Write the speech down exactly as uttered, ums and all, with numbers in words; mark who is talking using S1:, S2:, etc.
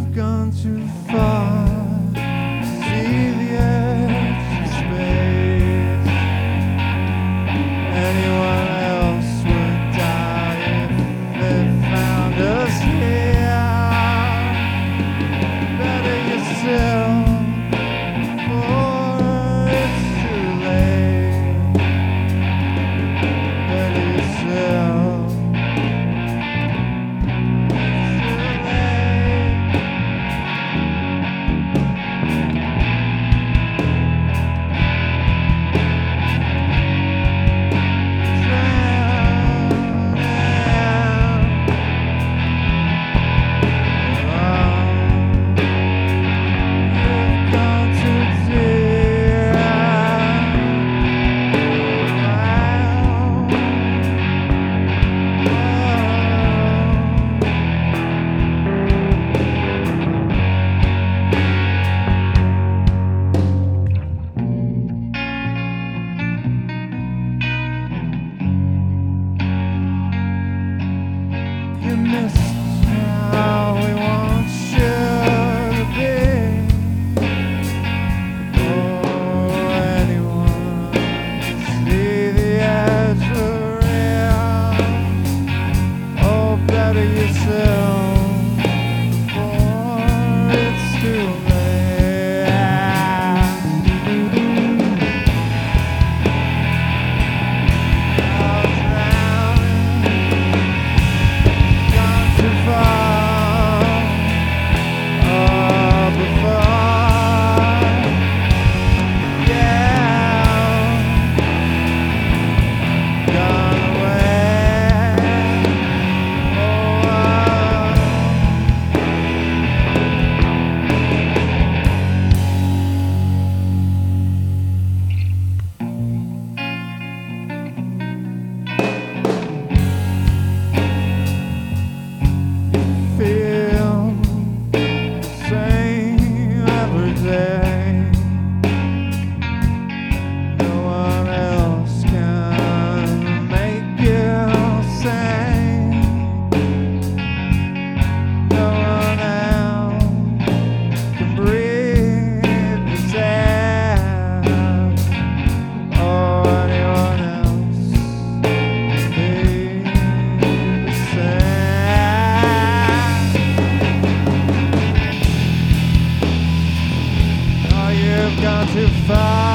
S1: gone too far to see the edge of space. Anyone else would die if they found us here. Better yourself before it's too late. Better yourself. You missed how we want you to be. Oh, anyone can see the edge of real. Oh, better yourself before it's too late. I'll drown too far, oh, before, yeah, gone away, oh, feel the same every day. No one else can make you sane. No one else can breathe this air. Oh, anyone else can be the same. Oh, you've gone too far.